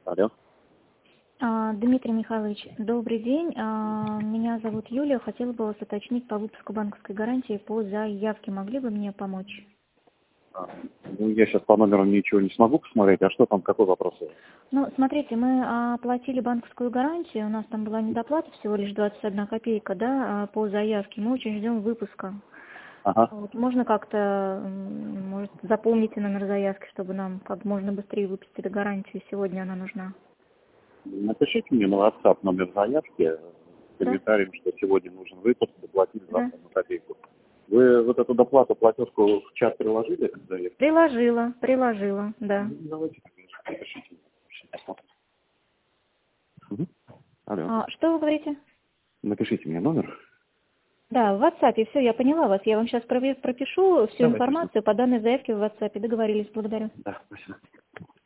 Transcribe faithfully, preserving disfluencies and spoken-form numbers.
Алло. А, Дмитрий Михайлович, добрый день. А, Меня зовут Юлия. Хотела бы вас уточнить по выпуску банковской гарантии по заявке. Могли бы мне помочь? А, Ну, я сейчас по номеру ничего не смогу посмотреть. А что там, какой вопрос? Ну, смотрите, мы а, оплатили банковскую гарантию. У нас там была недоплата всего лишь двадцать одна копейка, да, а, по заявке. Мы очень ждем выпуска. Ага. Вот, можно как-то, м, может, запомните номер заявки, чтобы нам как можно быстрее выпустили гарантию. Сегодня она нужна. Напишите мне на WhatsApp номер заявки с Да? комментарием, что сегодня нужен выпуск, доплатить Да. двадцать одну копейку. Вы вот эту доплату, платежку в чат приложили к заявке? Приложила, приложила, да. Ну, давайте, напишите. Посмотрим. Мгм. Алло. А, что вы говорите? Напишите мне номер. Да, в WhatsApp, все, я поняла вас. Я вам сейчас пропишу всю Давайте. информацию по данной заявке в WhatsApp. Договорились, благодарю. Да, спасибо.